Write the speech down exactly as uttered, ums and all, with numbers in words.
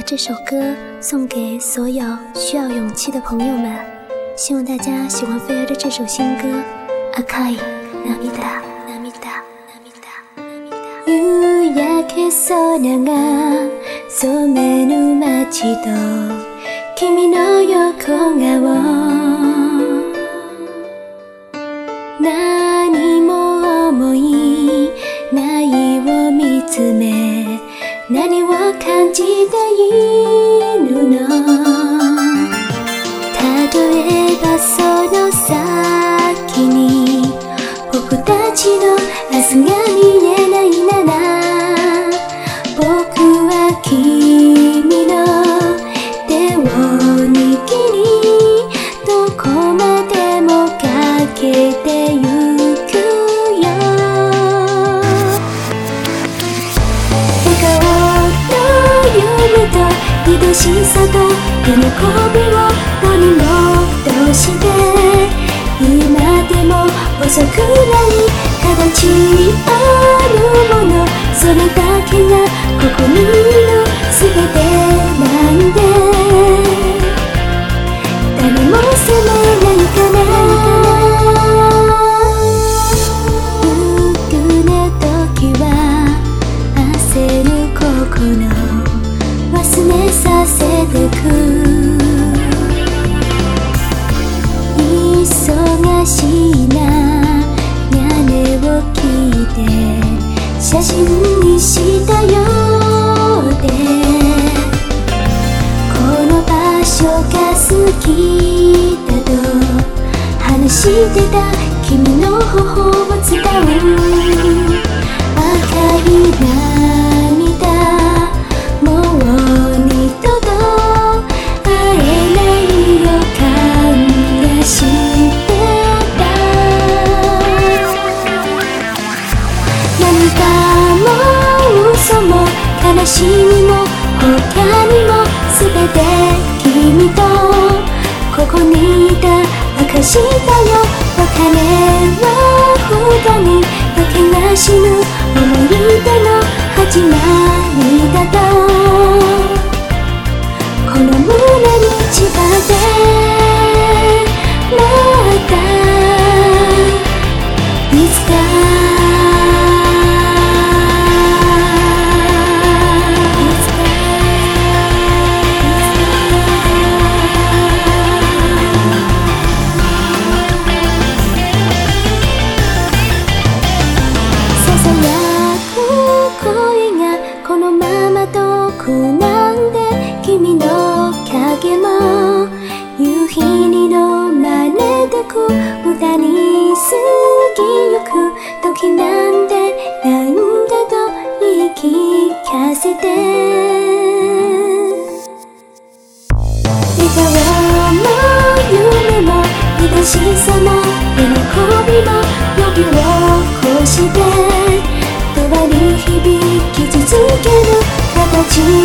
把这首歌送给所有需要勇气的朋友们，希望大家喜欢菲儿的这首新歌《赤い涙》。夕焼け空が染める街と君の横顔、何も思いないを見つめ、何を感じているの。例えばその先に僕たちの明日が見えないなら、僕は君の手を握り、どこまでもかけてゆくよ。笑顔と夢と愛しさと喜びを取り戻して、今でも遅くない形あるもの、それだけがここにいる全てなんで、誰も責めないかな。ゆくね時は焦る心忘れさせてく。忙しいな屋根を切って写真にしたようで、この場所が好きだと話してた君の頬を伝う。赤い涙、もう二度と会えない予感がしてた。涙も嘘も悲しみも他にも全て君とここにいた証だよ。別れは二人だけが死ぬ思い出の始まりだと、この胸に誓ってまたいつか無駄に過ぎゆく時なんてなんだと言い聞かせて、笑顔も夢も愛しさも喜びも呼び起こして永遠に響き続ける形